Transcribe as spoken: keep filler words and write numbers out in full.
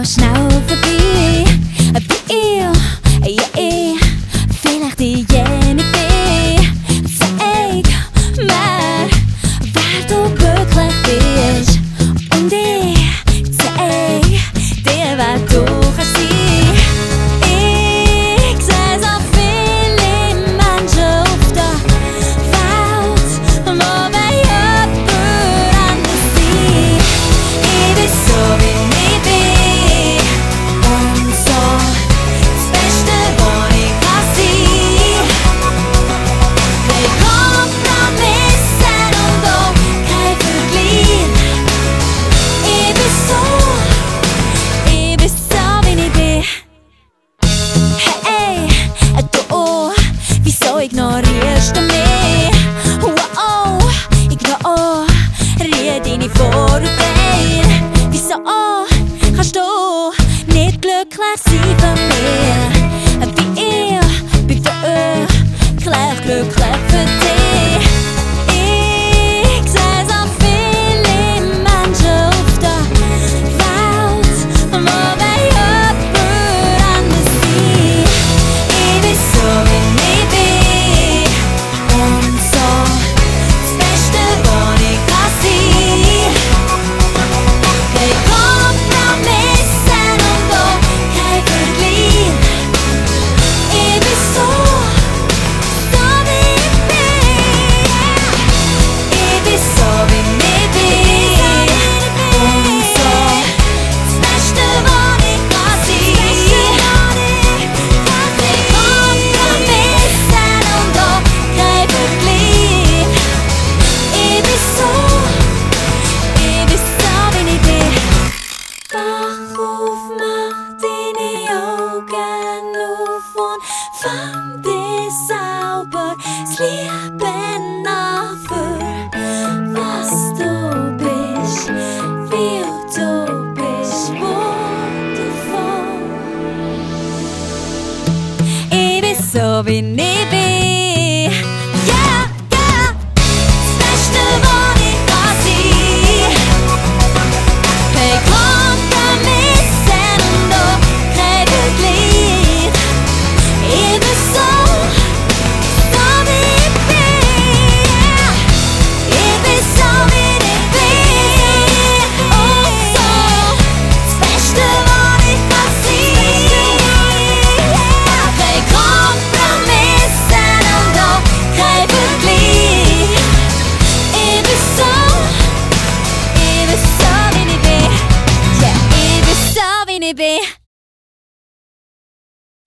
snel voorbij. Wie ik, ja ik, vielleicht diejenige bin. Zeig mir, wer du wirklich bist. Und ich zeig dir, wer du kannst sein. Ich seh so viele Menschen auf der Welt, wo wir jemand anders sein. Ich bin so wie ich bin und so das Beste, was ich kann sein. Kein Kompromissen und auch kein Vergleich. Ich bin so, ich bin so wie ich bin. Hey, du, wieso ignorierst du mich? Wow, ignoriere deine Vorurteile. Wieso kannst du nicht glücklich sein für mich? Wie ich bin wirklich glücklich für dich. Ich seh so viele Menschen auf der Welt, wo wir jemand anders sein. Ich bin so wie ich bin und so das Beste, was ich kann sein. Kein Kompromissen und auch kein Vergleich. Ich bin so, so wie ich bin. Ich bin so wie ich bin und so das Beste, was ich kann sein. Kein Kompromissen und auch kein Vergleich. Ich bin so, ich bin so wie ich bin. Wach auf, mach deine Augen auf und fang dich sauber das Leben an für was du bist, wie du bist, wundervoll. Ich bin so wie ich bin. Yeah, yeah. Das Beste, was ich kann sein. Kein Kompromissen und auch kein Vergleich. Ich bin so, so wie ich bin. Ich bin so wie ich bin und so das Beste, was ich kann sein. Kein Kompromissen und auch kein Vergleich. Ich bin so, ich bin so wie ich bin. Yeah, ich bin so wie ich bin.